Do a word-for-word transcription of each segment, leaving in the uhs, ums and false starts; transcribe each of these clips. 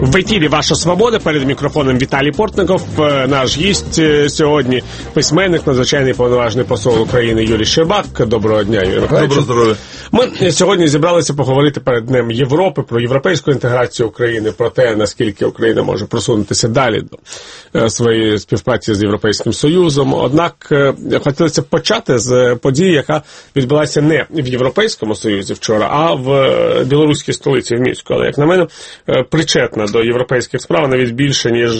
В ефірі «Ваша свобода», перед мікрофоном Віталій Портников. Наш гість сьогодні – письменник, надзвичайний повноважний посол України Юрій Щербак. Доброго дня, Юрій Миколаївич. Доброго здоров'я. Ми сьогодні зібралися поговорити перед Днем Європи про європейську інтеграцію України, про те, наскільки Україна може просунутися далі до своєї співпраці з Європейським Союзом. Однак хотілося б почати з події, яка відбулася не в Європейському Союзі вчора, а в білоруській столиці, в Мінську. Але, як на мене, причетна до європейських справ навіть більше, ніж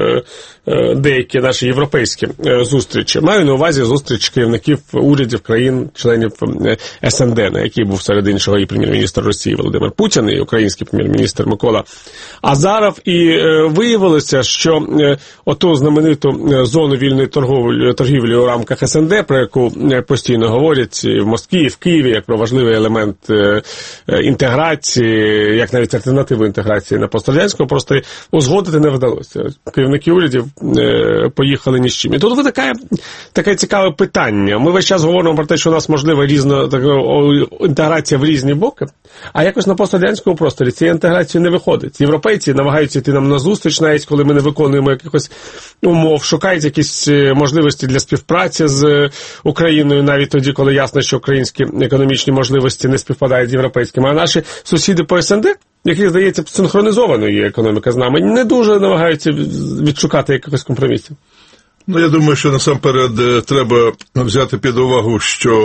деякі наші європейські зустрічі. Маю на увазі зустріч керівників урядів країн, членів ес ен де, на якій був серед іншого і прем'єр-міністр Росії Володимир Путін, і український прем'єр-міністр Микола Азаров. І виявилося, що оту знамениту зону вільної торговлі, торгівлі у рамках ес ен де, про яку постійно говорять і в Москві, і в Києві, як про важливий елемент інтеграції, як навіть альтернативу інтеграції на пострадянському просторі, узгодити не вдалося. Керівники урядів е, поїхали ні з чим. І тут виникає таке цікаве питання. Ми весь час говоримо про те, що у нас можлива різна така, о, інтеграція в різні боки, а якось на пострадянському просторі цієї інтеграції не виходить. Європейці намагаються йти нам на зустріч, навіть коли ми не виконуємо якихось умов, шукають якісь можливості для співпраці з Україною, навіть тоді, коли ясно, що українські економічні можливості не співпадають з європейськими. А наші сусіди по ес ен де, яких, здається, синхронізованою є економіка з нами, не дуже намагаються відшукати якихось компромісів. Ну, я думаю, що насамперед треба взяти під увагу, що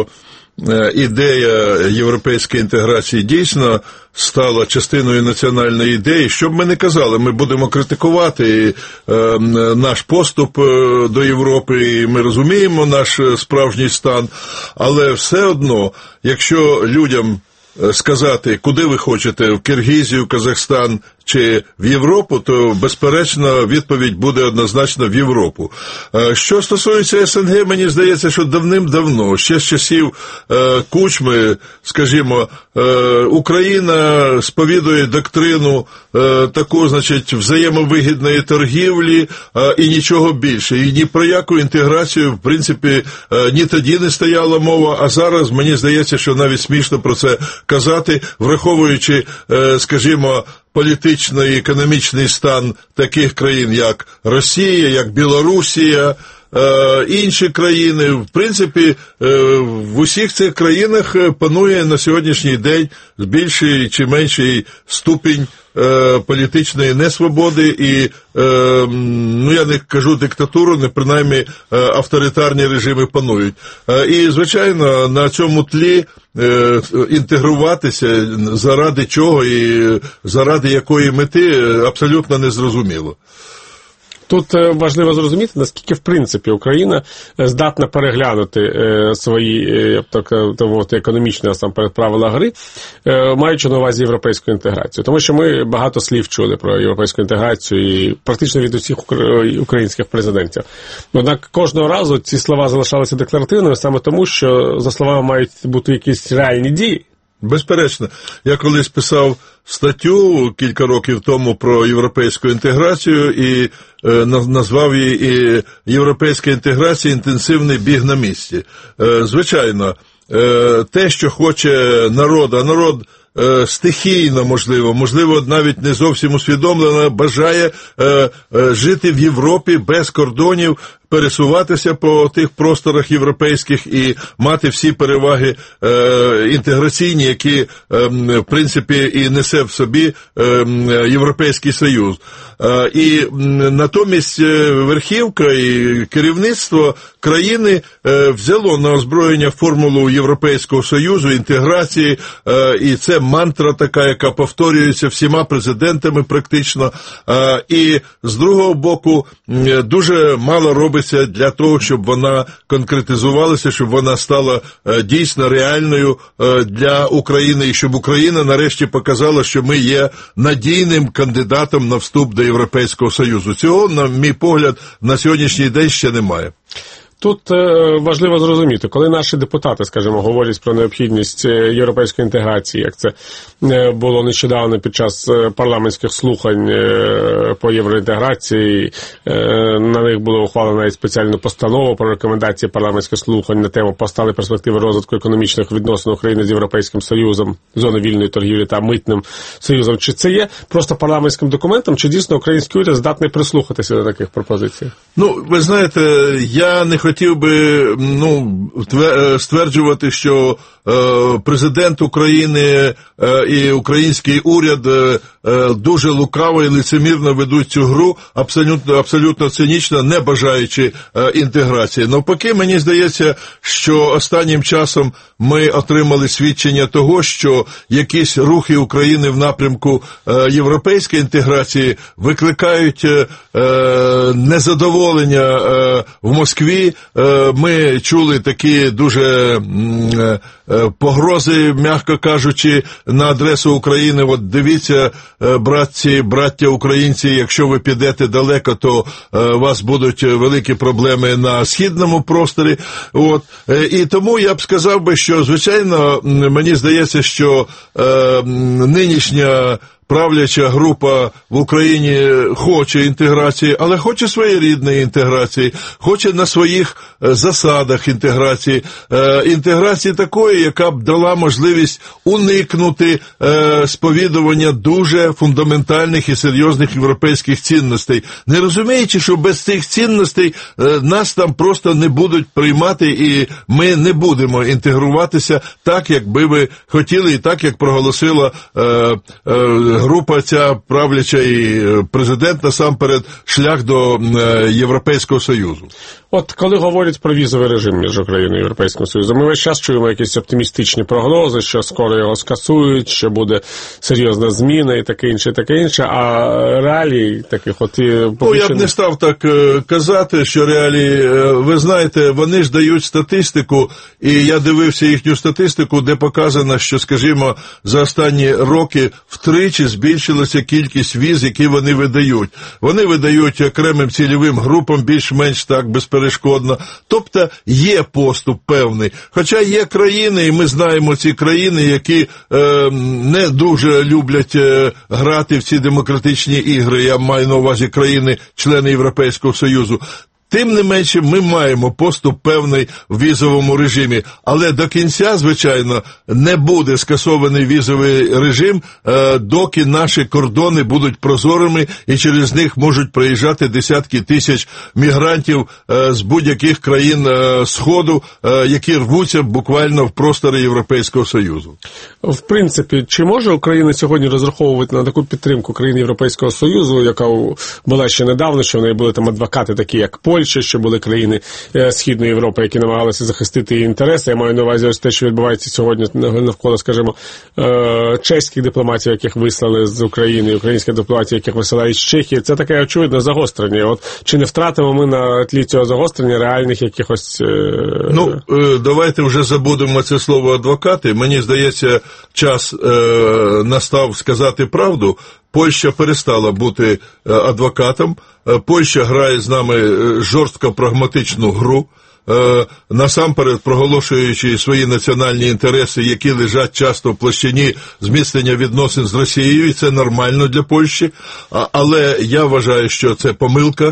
ідея європейської інтеграції дійсно стала частиною національної ідеї. Що б ми не казали, ми будемо критикувати е, наш поступ до Європи, і ми розуміємо наш справжній стан, але все одно, якщо людям сказати, куди ви хочете, в Киргизію, Казахстан чи в Європу, то, безперечно, відповідь буде однозначно в Європу. Що стосується ес ен ге, мені здається, що давним-давно, ще з часів е, Кучми, скажімо, е, Україна сповідує доктрину е, таку, значить, взаємовигідної торгівлі е, і нічого більше. І ні про яку інтеграцію, в принципі, е, ні тоді не стояла мова, а зараз, мені здається, що навіть смішно про це казати, враховуючи, е, скажімо, політичний і економічний стан таких країн, як Росія, як Білорусія, е, інші країни. В принципі, е, в усіх цих країнах панує на сьогоднішній день більший чи менший ступінь е, політичної несвободи і, е, ну я не кажу диктатуру, не принаймні е, авторитарні режими панують. Е, і, звичайно, на цьому тлі е, інтегруватися заради чого і заради якої мети абсолютно незрозуміло. Тут важливо зрозуміти, наскільки, в принципі, Україна здатна переглянути е, свої, я б так мовити, економічні, насамперед, правила гри, е, маючи на увазі європейську інтеграцію. Тому що ми багато слів чули про європейську інтеграцію і практично від усіх українських президентів. Однак кожного разу ці слова залишалися декларативними саме тому, що за словами мають бути якісь реальні дії. Безперечно. Я колись писав статтю кілька років тому про європейську інтеграцію і е, назвав її і «Європейська інтеграція. Інтенсивний біг на місці». Е, звичайно, е, те, що хоче народ, а народ е, стихійно, можливо, можливо, навіть не зовсім усвідомлено, бажає е, е, жити в Європі без кордонів, пересуватися по тих просторах європейських і мати всі переваги е, інтеграційні, які, е, в принципі, і несе в собі е, Європейський Союз. Е, і натомість верхівка і керівництво країни е, взяло на озброєння формулу Європейського Союзу, інтеграції, е, і це мантра така, яка повторюється всіма президентами практично. Е, і з другого боку, дуже мало робить для того, щоб вона конкретизувалася, щоб вона стала дійсно реальною для України, і щоб Україна нарешті показала, що ми є надійним кандидатом на вступ до Європейського Союзу. Цього, на мій погляд, на сьогоднішній день ще немає. Тут важливо зрозуміти, коли наші депутати, скажімо, говорять про необхідність європейської інтеграції, як це було нещодавно під час парламентських слухань по євроінтеграції, на них було ухвалено навіть спеціальну постанову про рекомендації парламентських слухань на тему «Постали перспективи розвитку економічних відносин України з Європейським Союзом, зони вільної торгівлі та митним союзом». Чи це є просто парламентським документом, чи дійсно український уряд здатний прислухатися до таких пропозицій? Ну, ви знаєте, я не хотів би ну, стверджувати, що е, президент України е, і український уряд е, дуже лукаво і лицемірно ведуть цю гру, абсолютно, абсолютно цинічно, не бажаючи е, інтеграції. Навпаки, мені здається, що останнім часом ми отримали свідчення того, що якісь рухи України в напрямку е, європейської інтеграції викликають е, незадоволення е, в Москві. Е, ми чули такі дуже е, погрози, м'яко кажучи, на адресу України. От дивіться, братці, браття українці, якщо ви підете далеко, то е, у вас будуть великі проблеми на східному просторі. От. Е, і тому я б сказав би, що, звичайно, мені здається, що е, нинішня правляча група в Україні хоче інтеграції, але хоче своєрідної інтеграції, хоче на своїх засадах інтеграції, е, інтеграції такої, яка б дала можливість уникнути е, сповідування дуже фундаментальних і серйозних європейських цінностей. Не розуміючи, що без цих цінностей е, нас там просто не будуть приймати і ми не будемо інтегруватися так, як би ви хотіли, і так, як проголосила е, е, група ця правляча і президент насамперед шлях до Європейського Союзу. От коли говорять про візовий режим між Україною і Європейським Союзом, ми весь час чуємо якісь оптимістичні прогнози, що скоро його скасують, що буде серйозна зміна і таке інше, і таке інше, а реалії таких от... Ну, я б не став так казати, що реалії, ви знаєте, вони ж дають статистику, і я дивився їхню статистику, де показано, що, скажімо, за останні роки втричі збільшилася кількість віз, які вони видають. Вони видають окремим цільовим групам більш-менш так безперешкодно. Тобто є поступ певний. Хоча є країни, і ми знаємо ці країни, які е, не дуже люблять е, грати в ці демократичні ігри. Я маю на увазі країни, члени Європейського Союзу. Тим не менше, ми маємо поступ певний в візовому режимі. Але до кінця, звичайно, не буде скасований візовий режим, доки наші кордони будуть прозорими, і через них можуть проїжджати десятки тисяч мігрантів з будь-яких країн Сходу, які рвуться буквально в простори Європейського Союзу. В принципі, чи може Україна сьогодні розраховувати на таку підтримку країн Європейського Союзу, яка була ще недавно, що в неї були там адвокати такі, як Польща, що були країни Східної Європи, які намагалися захистити її інтереси. Я маю на увазі ось те, що відбувається сьогодні навколо, скажімо, чеських дипломатів, яких вислали з України, українських дипломатів, яких висилають з Чехії. Це таке очевидне загострення. От чи не втратимо ми на тлі цього загострення реальних якихось... Ну, давайте вже забудемо це слово адвокати. Мені здається, час е, настав сказати правду. Польща перестала бути адвокатом. Польща грає з нами жорстко прагматичну гру, насамперед проголошуючи свої національні інтереси, які лежать часто в площині зміцнення відносин з Росією, і це нормально для Польщі. Але я вважаю, що це помилка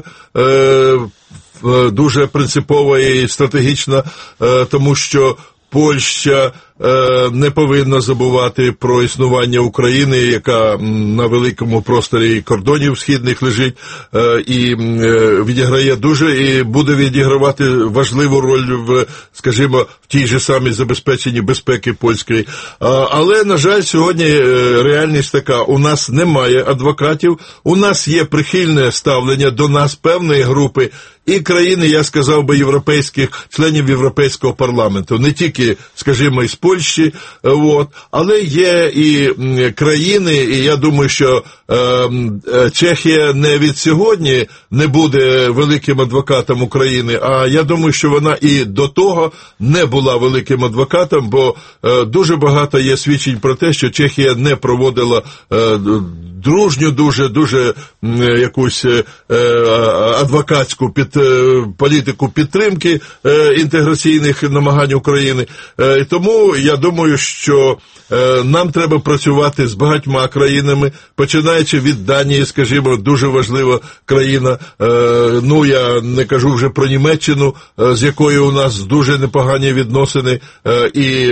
дуже принципова і стратегічна, тому що Польща не повинна забувати про існування України, яка на великому просторі кордонів східних лежить, і відіграє дуже, і буде відігравати важливу роль в, скажімо, в тій же самій забезпеченні безпеки польської. Але, на жаль, сьогодні реальність така. У нас немає адвокатів, у нас є прихильне ставлення до нас певної групи і країни, я сказав би, європейських, членів Європейського парламенту. Не тільки, скажімо, із Польщі, от, але є і країни, і я думаю, що е, Чехія не від сьогодні не буде великим адвокатом України, а я думаю, що вона і до того не була великим адвокатом, бо е, дуже багато є свідчень про те, що Чехія не проводила е, дружню, дуже, дуже якусь адвокатську під, політику підтримки інтеграційних намагань України. І тому я думаю, що нам треба працювати з багатьма країнами, починаючи від Данії, скажімо, дуже важлива країна. Ну, я не кажу вже про Німеччину, з якою у нас дуже непогані відносини, і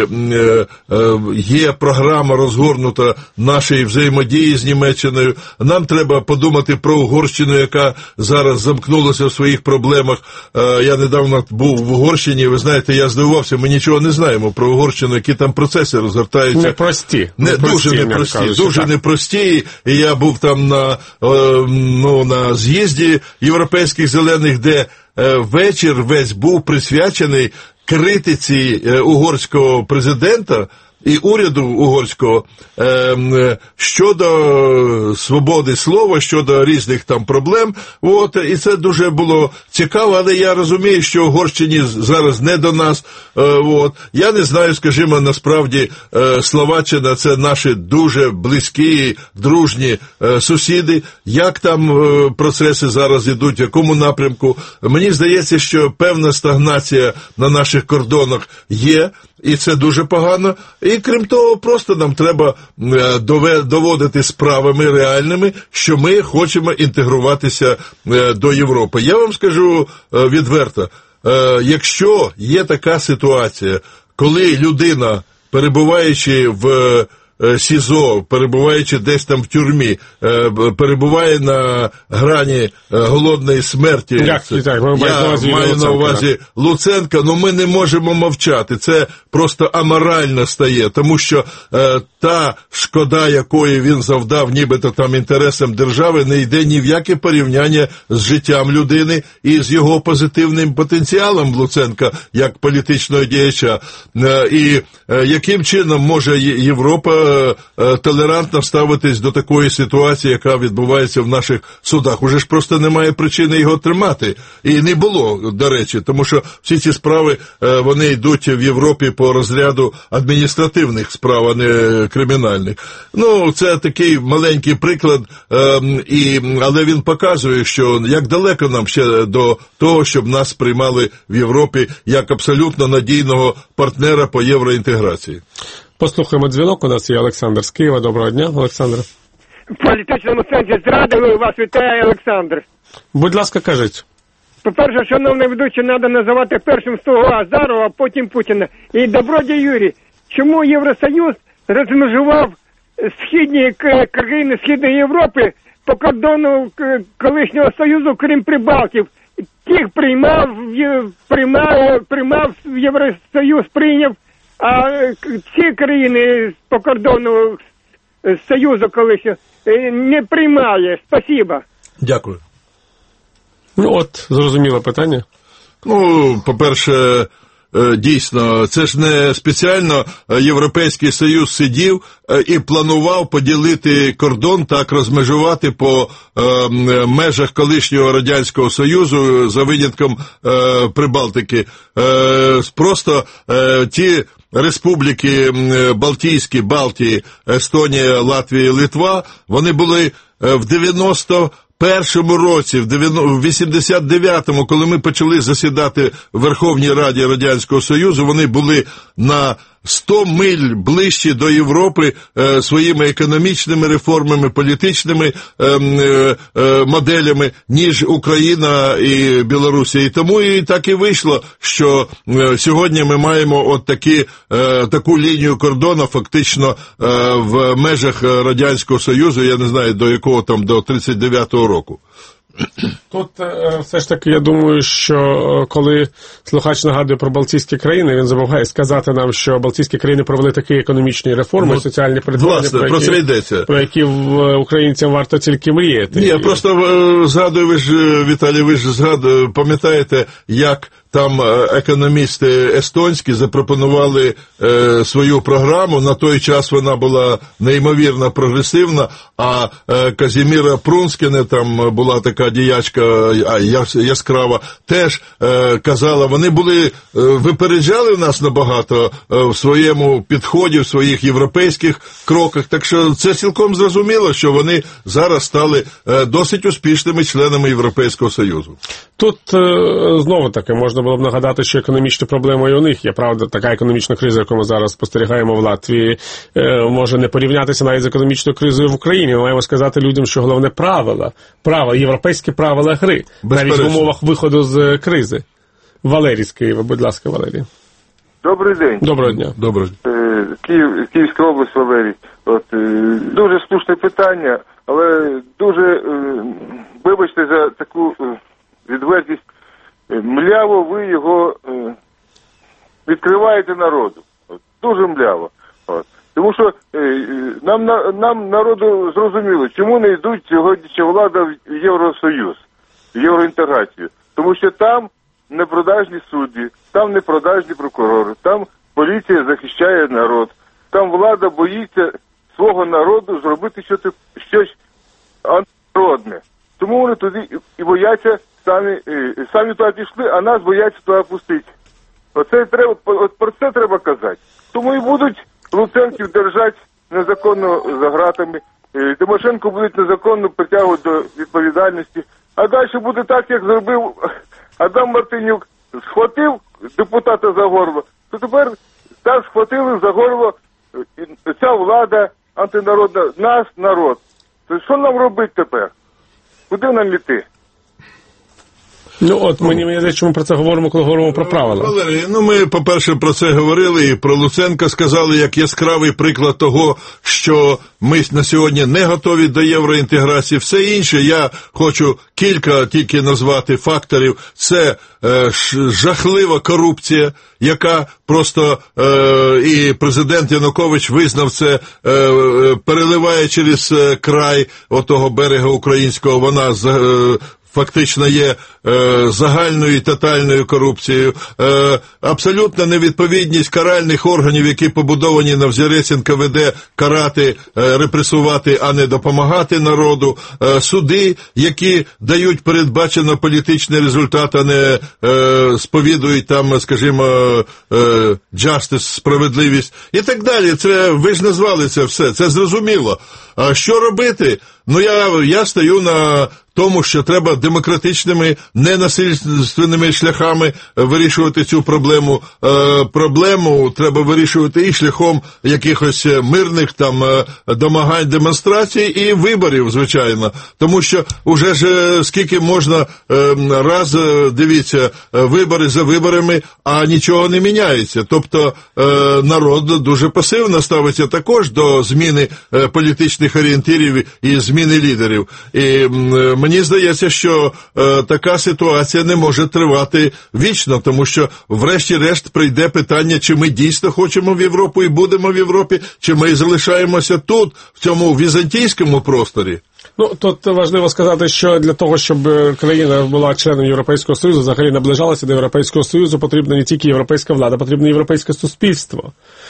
є програма розгорнута нашої взаємодії з Німеччиною. Нам треба подумати про Угорщину, яка зараз замкнулася в своїх проблемах. Я недавно був в Угорщині, ви знаєте, я здивувався, ми нічого не знаємо про Угорщину, які там процеси розгортаються. Непрості. Не, непрості дуже непрості, кажучи, дуже так. непрості. І я був там на, ну, на з'їзді європейських зелених, де вечір весь був присвячений критиці угорського президента і уряду угорського е, щодо свободи слова, щодо різних там проблем. От, і це дуже було цікаво, але я розумію, що Угорщині зараз не до нас. Е, от. Я не знаю, скажімо, насправді е, Словаччина – це наші дуже близькі, дружні е, сусіди. Як там е, процеси зараз йдуть, в якому напрямку? Мені здається, що певна стагнація на наших кордонах є, і це дуже погано. І крім того, просто нам треба доводити справами реальними, що ми хочемо інтегруватися до Європи. Я вам скажу відверто, якщо є така ситуація, коли людина, перебуваючи в СІЗО, перебуваючи десь там в тюрмі, перебуває на грані голодної смерті. Як, так, так, ми я маю на увазі Луценка, ну ми не можемо мовчати. Це просто аморально стає, тому що е, та шкода, якої він завдав нібито там інтересам держави, не йде ні в яке порівняння з життям людини і з його позитивним потенціалом Луценка як політичного діяча. Е, і е, яким чином може Європа толерантно ставитись до такої ситуації, яка відбувається в наших судах. Уже ж просто немає причини його тримати. І не було, до речі, тому що всі ці справи, вони йдуть в Європі по розряду адміністративних справ, а не кримінальних. Ну, це такий маленький приклад, і, але він показує, що як далеко нам ще до того, щоб нас приймали в Європі як абсолютно надійного партнера по євроінтеграції. Послухаємо дзвінок, у нас є Олександр з Києва. Доброго дня, Олександр. В політичному сенсі зрадили, вас вітає Олександр. Будь ласка, кажіть. По-перше, шановний ведучий, треба називати першим з того Азарова, а потім Путіна. І Добродій Юрій, чому Євросоюз розмежував східні країни Східної Європи по кордону колишнього Союзу, крім Прибалтів? Тих приймав, приймав, приймав Євросоюз, прийняв. А ці країни по кордону Союзу колишнього не приймає. Спасибо. Дякую. Ну от, зрозуміло питання. Ну, по-перше, дійсно, це ж не спеціально Європейський Союз сидів і планував поділити кордон, так розмежувати по е, межах колишнього Радянського Союзу за винятком е, Прибалтики. Е, просто е, ті республіки Балтійські, Балтії, Естонія, Латвія, Литва, вони були в дев'яносто першому році, в вісімдесят дев'ятому, коли ми почали засідати в Верховній Раді Радянського Союзу, вони були на сто миль ближче до Європи е, своїми економічними реформами, політичними е, е, е, моделями, ніж Україна і Білорусія. І тому і так і вийшло, що е, сьогодні ми маємо от такі, е, таку лінію кордону фактично е, в межах Радянського Союзу, я не знаю до якого там, до тридцять дев'ятого року. Тут е, все ж таки, я думаю, що коли слухач нагадує про Балтійські країни, він забуває сказати нам, що Балтійські країни провели такі економічні реформи, ну, соціальні перетворення, про, про, які, про які українцям варто тільки мріяти. Ні, я просто згадую, ви ж, Віталій, ви ж згадую, пам'ятаєте, як там економісти естонські запропонували е, свою програму. На той час вона була неймовірно прогресивна, а е, Казіміра Прунскене, там була така діячка а, яскрава, теж е, казала, вони були, е, випереджали в нас набагато е, в своєму підході, в своїх європейських кроках. Так що це цілком зрозуміло, що вони зараз стали е, досить успішними членами Європейського Союзу. Тут е, знову таки можна було б нагадати, що економічні проблеми і у них є. Правда, така економічна криза, яку ми зараз спостерігаємо в Латвії, е, може не порівнятися навіть з економічною кризою в Україні. Ми маємо сказати людям, що головне правила, правила, європейські правила гри, навіть в умовах виходу з кризи. Валерій з Києва, будь ласка, Валерій. Добрий день. Доброго дня. Добре. Е, Київ, Київська область, Валерій. От, е, дуже слушне питання, але дуже, е, вибачте за таку е, відвертість, е, мляво ви його е, відкриваєте народу. От, дуже мляво. От. Тому що е, нам, нам, народу, зрозуміло, чому не йдуть сьогоднішня влада в Євросоюз, в євроінтеграцію. Тому що там непродажні судді, там непродажні прокурори, там поліція захищає народ, там влада боїться свого народу зробити щось, щось антинародне. Тому вони туди і бояться, самі, самі туди пішли, а нас бояться туди пустити. Оце треба, от про це треба казати. Тому і будуть Луценків держати незаконно за ґратами, Тимошенко будуть незаконно притягувати до відповідальності, а далі буде так, як зробив Адам Мартинюк, схватив депутата за горло, то тепер так схватили за горло ця влада антинародна, нас, народ. То що нам робити тепер? Куди нам йти? Ну, от, мені, мені здається, що ми про це говоримо, коли говоримо про правила. Валерій, ну ми, по-перше, про це говорили, і про Луценка сказали, як яскравий приклад того, що ми на сьогодні не готові до євроінтеграції. Все інше, я хочу кілька тільки назвати факторів. Це е, жахлива корупція, яка просто, е, і президент Янукович визнав це, е, переливає через край отого берега українського, вона е, фактично є е, загальною і тотальною корупцією, е, абсолютна невідповідність каральних органів, які побудовані на взірець ен ка ве де, карати, е, репресувати, а не допомагати народу, е, суди, які дають передбачено політичний результат, а не е, сповідують там, скажімо, е, justice, справедливість і так далі. Це, ви ж назвали це все, це зрозуміло. А що робити? Ну, я, я стою на тому, що треба демократичними, ненасильственними шляхами вирішувати цю проблему. Е, проблему треба вирішувати і шляхом якихось мирних там домагань, демонстрацій і виборів, звичайно. Тому що уже ж скільки можна е, раз, дивіться, вибори за виборами, а нічого не міняється. Тобто е, народ дуже пасивно ставиться також до зміни е, політичних орієнтирів і зміни лідерів. І е, мені здається, що е, така ситуація не може тривати вічно, тому що врешті-решт прийде питання, чи ми дійсно хочемо в Європу і будемо в Європі, чи ми залишаємося тут, в цьому візантійському просторі. Ну, тут важливо сказати, що для того, щоб країна була членом Європейського Союзу, взагалі наближалася до Європейського Союзу, потрібна не тільки європейська влада, потрібно європейське суспільство.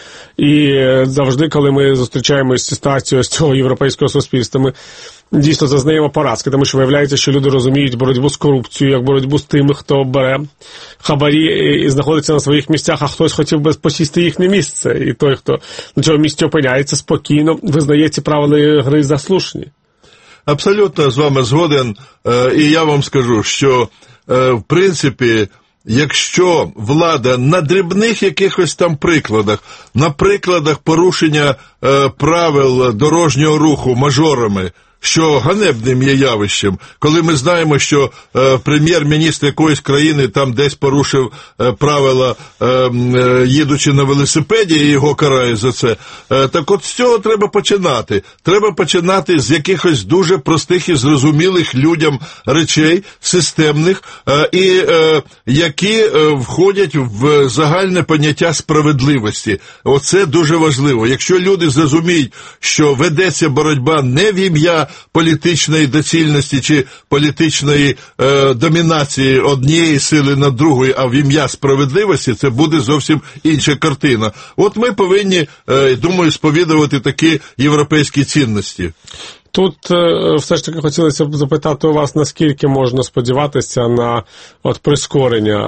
І завжди, коли ми зустрічаємося з ситуацією з цього європейського суспільства, ми дійсно зазнаємо поразки, тому що виявляється, що люди розуміють боротьбу з корупцією, як боротьбу з тими, хто бере хабарі і знаходиться на своїх місцях, а хтось хотів би посісти їхнє місце. І той, хто на цьому місці опиняється, спокійно визнає ці правила гри за слушні. Абсолютно з вами згоден, і я вам скажу, що в принципі, якщо влада на дрібних якихось там прикладах, на прикладах порушення е, правил дорожнього руху мажорами, що ганебним є явищем, коли ми знаємо, що е, прем'єр-міністр якоїсь країни там десь порушив е, правила, е, е, їдучи на велосипеді, і його карають за це. Е, так от з цього треба починати. Треба починати з якихось дуже простих і зрозумілих людям речей, системних, е, і е, які е, входять в загальне поняття справедливості. Оце дуже важливо. Якщо люди зрозуміють, що ведеться боротьба не в ім'я політичної доцільності чи політичної е, домінації однієї сили над другою, а в ім'я справедливості, це буде зовсім інша картина. От ми повинні, е, думаю, сповідувати такі європейські цінності. Тут е, все ж таки хотілося б запитати у вас, наскільки можна сподіватися на от прискорення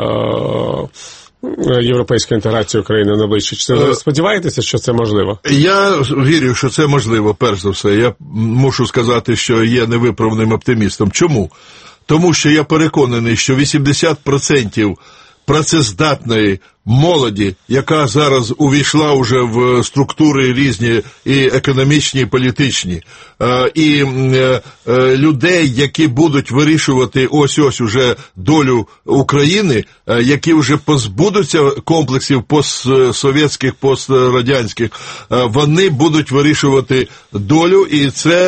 е, європейської інтеграції України в найближчі часи. Ви сподіваєтеся, що це можливо? Я вірю, що це можливо, перш за все. Я мушу сказати, що є невиправним оптимістом. Чому? Тому що я переконаний, що вісімдесят відсотків працездатної молоді, яка зараз увійшла вже в структури різні і економічні, і політичні, і людей, які будуть вирішувати ось-ось уже долю України, які вже позбудуться комплексів постсовєтських, пострадянських, вони будуть вирішувати долю, і це,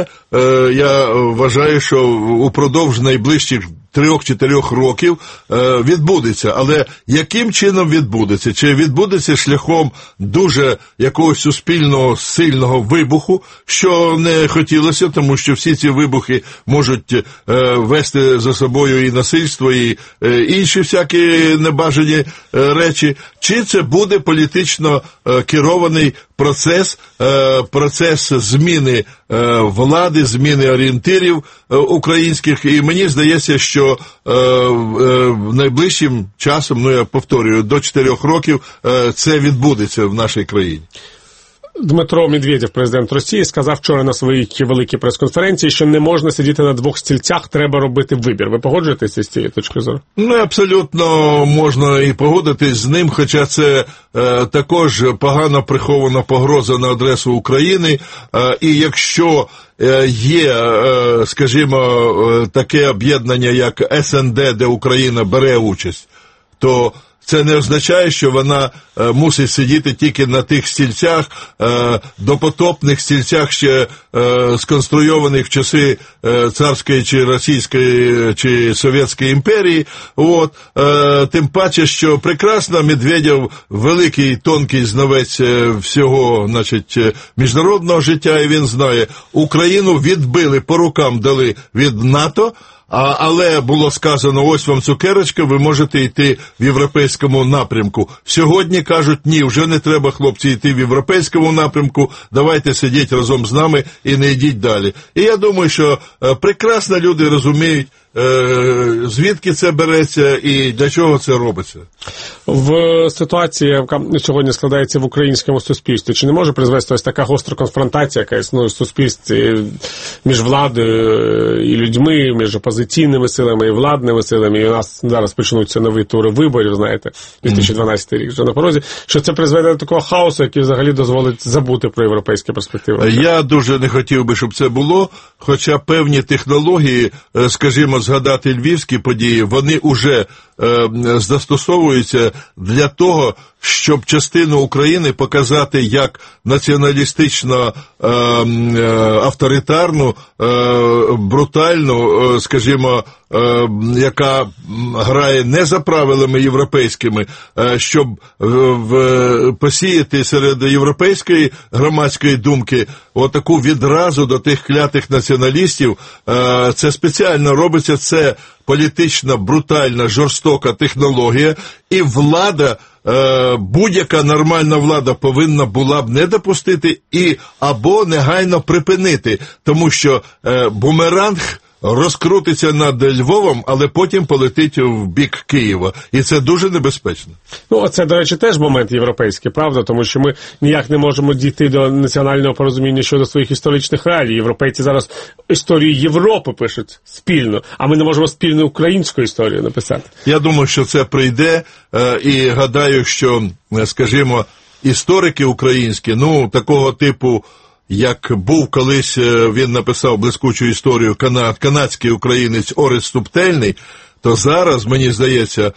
я вважаю, що упродовж найближчих трьох-чотирьох років е, відбудеться. Але яким чином відбудеться? Чи відбудеться шляхом дуже якогось суспільного сильного вибуху, що не хотілося, тому що всі ці вибухи можуть е, вести за собою і насильство, і е, інші всякі небажані е, речі. Чи це буде політично е, керований процес, е, процес зміни е, влади, зміни орієнтирів е, українських, і мені здається, що е, е, найближчим часом, ну я повторюю, до чотирьох років е, це відбудеться в нашій країні. Дмитро Медведєв, президент Росії, сказав вчора на своїй великій прес-конференції, що не можна сидіти на двох стільцях, треба робити вибір. Ви погоджуєтеся з цією точки зору? Ну, абсолютно можна і погодитись з ним, хоча це е, також погано прихована погроза на адресу України. Е, і якщо е, є, е, скажімо, е, таке об'єднання, як ес ен де, де Україна бере участь, то це не означає, що вона е, мусить сидіти тільки на тих стільцях, е, допотопних стільцях, ще е, сконструйованих в часи е, царської чи російської чи совєтської імперії. От, е, тим паче, що прекрасно Медведєв великий, тонкий знавець всього, значить, міжнародного життя, і він знає, Україну відбили, по рукам дали від НАТО, А, але було сказано, ось вам цукерочка, ви можете йти в європейському напрямку. Сьогодні кажуть, ні, вже не треба, хлопці, йти в європейському напрямку, давайте сидіть разом з нами і не йдіть далі. І я думаю, що е, прекрасно люди розуміють, е, звідки це береться і для чого це робиться. В ситуації, яка сьогодні складається в українському суспільстві, чи не може призвести ось така гостра конфронтація, яка існує в суспільстві між владою і людьми, між опозиційними силами і владними силами, і у нас зараз почнуться нові тури виборів, знаєте, дві тисячі дванадцятий рік вже на порозі, що це призведе до такого хаосу, який взагалі дозволить забути про європейські перспективи? Я дуже не хотів би, щоб це було, хоча певні технології, скажімо, згадати львівські події, вони уже е, застосовуються для того, щоб частину України показати як націоналістично е, е, авторитарну, е, брутальну, е, скажімо, е, яка грає не за правилами європейськими, е, щоб в, в, посіяти серед європейської громадської думки отаку відразу до тих клятих націоналістів. Е, це спеціально робиться, це політична, брутальна, жорстока технологія, і влада, будь-яка нормальна влада повинна була б не допустити і або негайно припинити, тому що бумеранг розкрутиться над Львовом, але потім полетить в бік Києва. І це дуже небезпечно. Ну, оце, до речі, теж момент європейський, правда? Тому що ми ніяк не можемо дійти до національного порозуміння щодо своїх історичних реалій. Європейці зараз історію Європи пишуть спільно, а ми не можемо спільну українську історію написати. Я думаю, що це прийде, і гадаю, що, скажімо, історики українські, ну, такого типу, як був колись, він написав блискучу історію, канад, канадський українець Орест Субтельний, то зараз, мені здається,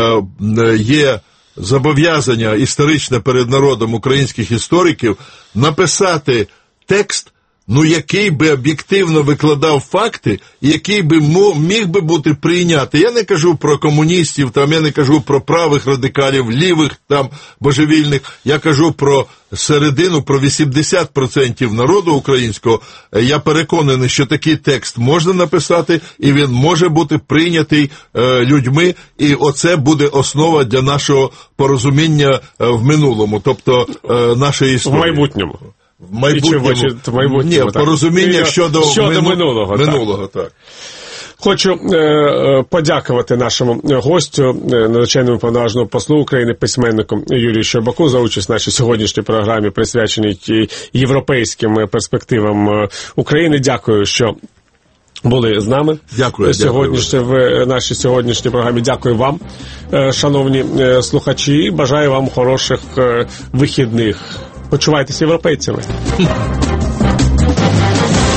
є зобов'язання історичне перед народом українських істориків написати текст ну який би об'єктивно викладав факти, який би міг би бути прийнятий. Я не кажу про комуністів, там, я не кажу про правих радикалів, лівих там божевільних, я кажу про середину, про вісімдесят відсотків народу українського. Я переконаний, що такий текст можна написати, і він може бути прийнятий е, людьми, і оце буде основа для нашого порозуміння е, в минулому, тобто е, нашої історії. В майбутньому. В майбутньому. В майбутньому Ні, порозуміння щодо, щодо мину... минулого. минулого так. так. Хочу е, подякувати нашому гостю, е, надзвичайному повноважному послу України, письменнику Юрію Щербаку за участь в нашій сьогоднішній програмі, присвяченій європейським перспективам України. Дякую, що були з нами. Дякую, сьогоднішні, дякую. В нашій сьогоднішній програмі. Дякую вам, е, шановні е, слухачі. Бажаю вам хороших е, вихідних. Почувайтеся європейцями.